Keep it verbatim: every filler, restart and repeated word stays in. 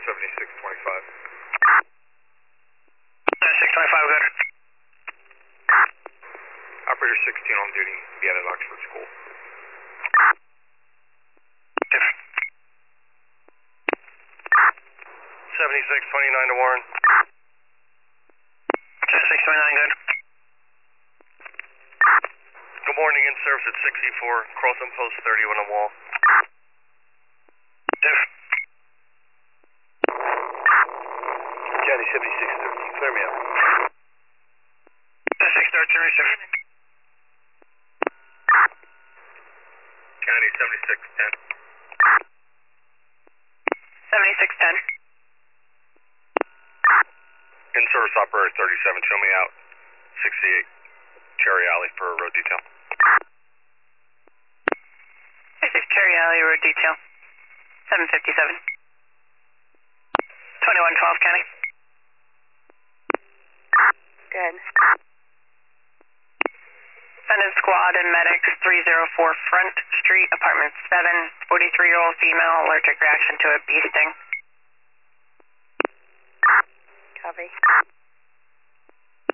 seventy-six twenty-five. seventy-six twenty-five, good. Operator sixteen on duty, be at Oxford School. seventy-six twenty-nine to Warren. seventy-six twenty-nine, good. Good morning, in service at sixty-four, crossing post thirty on the wall. Diff. County seventy-six thirteen, clear me out. seventy-six thirteen, receive. County seventy-six ten. seventy-six ten. In service operator thirty-seven, show me out. sixty-eight, Cherry Alley for a road detail. sixty-six Cherry Alley, road detail. seven fifty-seven. twenty-one twelve, County. Good. Defendant squad and medics, three oh four Front Street, apartment seven, forty-three-year-old female, allergic reaction to a bee sting. Copy.